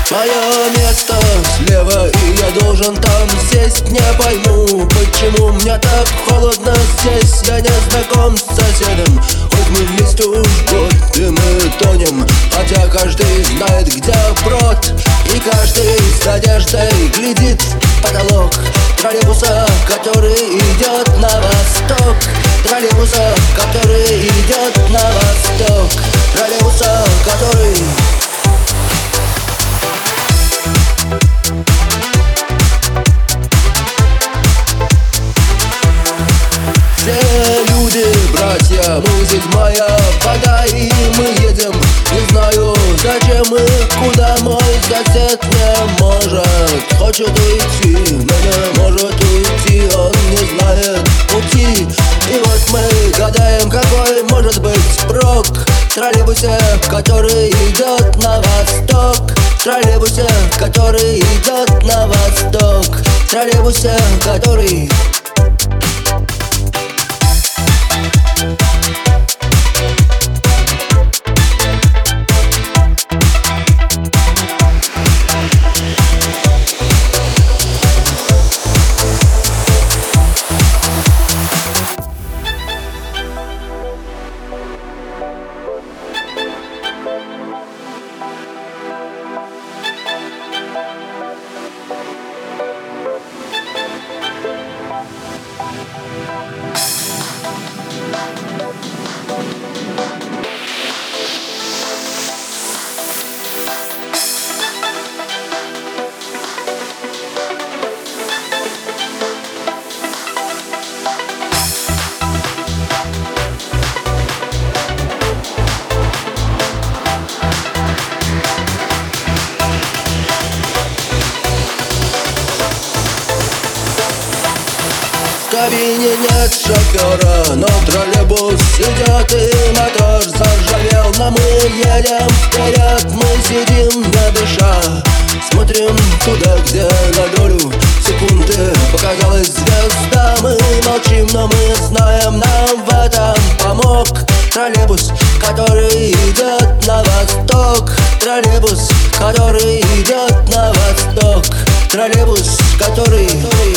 Мое место слева, и я должен там сесть. Не пойму, почему мне так холодно здесь. Я не знаком с соседом, хоть мы вместе уж год, и мы тонем. Хотя каждый знает, где брод, и каждый с надеждой глядит в потолок троллейбуса, который идет на восток. Троллейбуса, который идет на восток. Троллейбуса, который... Все люди, братья, мы седьмая вода, и мы едем. Не знаю, зачем и куда. Мой сосед не может, хочет уйти, но не может уйти. Он не знает пути. И вот мы гадаем, какой может быть прок в троллейбусе, который идет на восток. В троллейбусе, который идет на восток. В троллейбусе, который... В кабине нет шофера, но троллейбус идет, и мотор заржавел. Но мы едем вперед, мы сидим не дыша. Смотрим туда, где на долю секунды показалась звезда. Мы молчим, но мы знаем, нам в этом помог троллейбус, который идет на восток. Троллейбус, который идет на восток. Троллейбус, который...